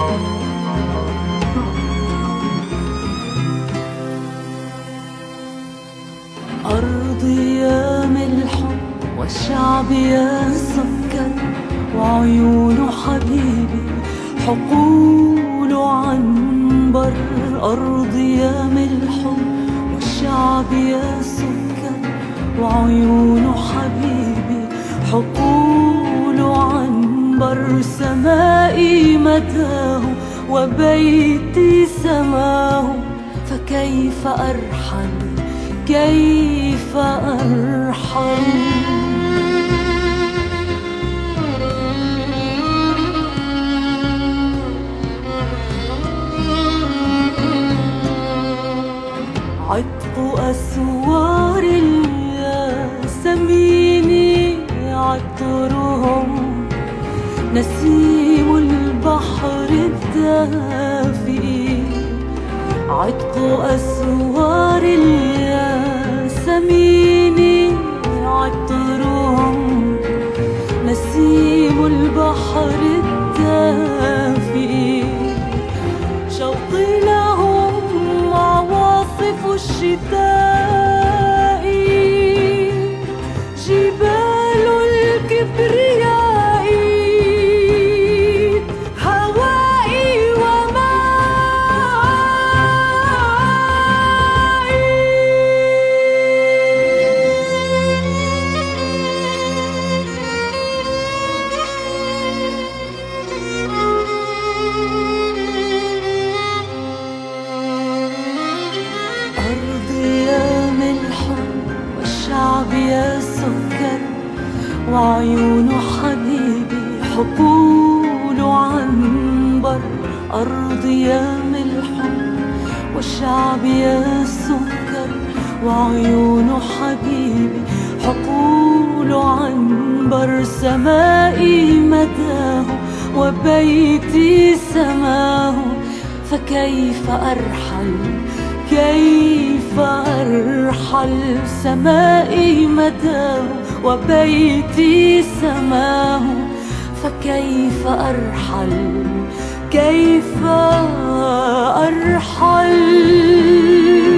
أرضي يا ملح والشعب يا سكر، وعيون حبيبي حقول عنبر. أرضي يا ملح والشعب يا سكر، وعيون حبيبي حقول عنبر. سمائي مداه وبيتي سماه، فكيف أرحل كيف أرحل؟ عتق أسوار الياسمين عطرهم، نسيم البحر الدافئ. عتق أسوار الياسمين عطرهم، نسيم البحر الدافئ. شوقي لهم عواصف الشتاء، جبال الكبرياء، هوائي ومائي. أرضي يا ملح والشعب يا سكر، وعيون حبيبي حقول عنبر. أرضي يا ملح والشعب يا سكر، وعيون حبيبي حقول عنبر. سمائي مداه وبيتي سماه، فكيف أرحل كيف أرحل؟ سمائي مداه وبيتي سماه، فكيف أرحل كيف أرحل؟